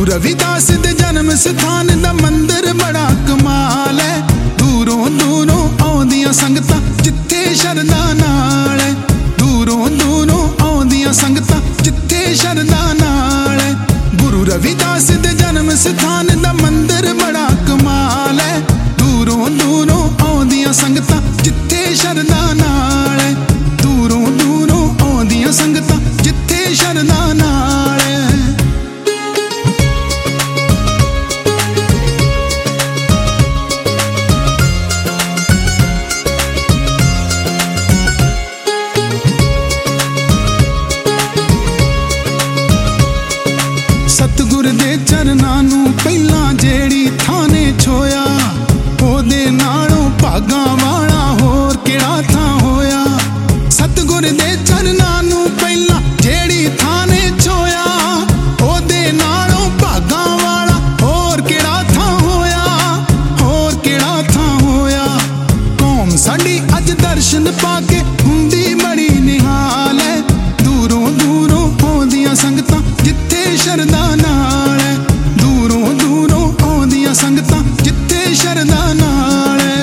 रविदास दे जन्म स्थान दा मंदिर बड़ा कमाल है। दूरों दूरों आउंदियां संगतां जिथे शरदा नाल है। दूरों दूरों आउंदियां संगतां जिथे शरदा नाल है। गुरु रविदास दे जन्म स्थान दा मंदिर बड़ा कमाल है। दूरों दूरों आउंदियां संगतां जिथे शरदा नाल है। दूरों दूरों आउंदियां संगतां जिथे शरदा नाल है। सतगुर दे चरनां नूं पहलां जेड़ी थाने छोया, ओदे नालों भागां वाला होर किहड़ा थां होया। सतगुर दे चरनां नूं पहलां जेड़ी थाने छोया, ओदे नालों भागां वाला होर किहड़ा थां होया। होर किहड़ा थां होया। कौम साडी अज दर्शन पाके हुंदी बड़ी निहाल है। दूरों दूरों आउंदियां संगतां जिथे शरदा नाल है। दूरों दूरों आउंदियां संगतां जिथे शरदा नाल है।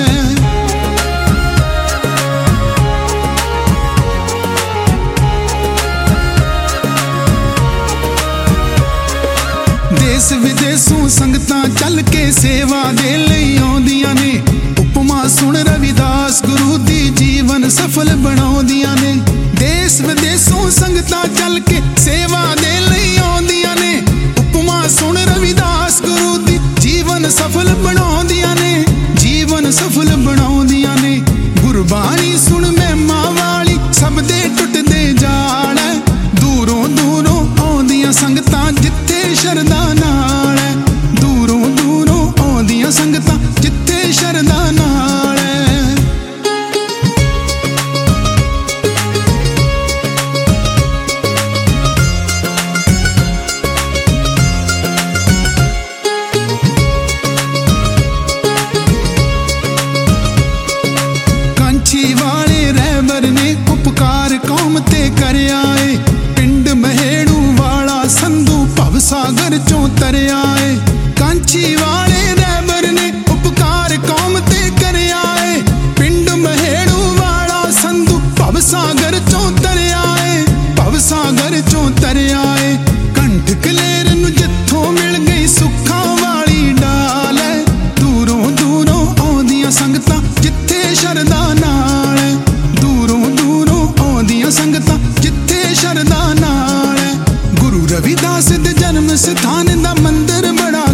देश विदेशों संगतां चल के सेवा दे लई आउंदियां ने। उपमा सुन रविदास गुरु दी जीवन सफल बनाउंदियां ने। देश विदेशों संगतां चल के सेवा दे लई आउंदियां ने। उपमा सुन रविदास गुरु दी जीवन सफल बनाउंदियां ने। जीवन सफल बनाउंदियां ने। गुरबाणी सुन महिमा वाली सब दे टुटदे जाल है। दूरों दूरों आउंदियां संगतां जिथे शरदा नाल है। दूरों दूरों आउंदियां संगतां जिथे शरदा नाल है। वाले रहबर ने उपकार कौम ते करया है। पिंड महेड़ू वाला संधू भवसागर चों तरया है। कांची वाले रहबर ने उपकार कौम ते करया है। पिंड महेड़ू वाला संधू भवसागर चों तरया है। भवसागर चों तरया है। कंठ कलेर नूं जिथों मिल गई सुखां वाली डाल है। दूरों दूरों आउंदियां संगतां जिथे शरदा नाल है। दूरों दूरों आउंदियां संगतां जिथे शरदा नाल है। गुरु रविदास दे जन्म स्थान दा मंदिर बड़ा